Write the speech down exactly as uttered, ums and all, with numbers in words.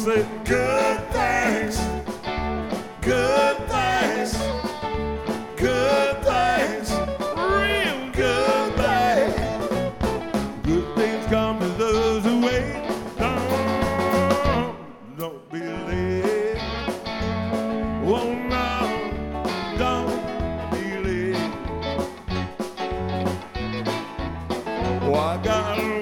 say good things, good things, good things, real good things. Good things come to those who wait. Don't, don't be late. Oh no, don't be late. Oh, I got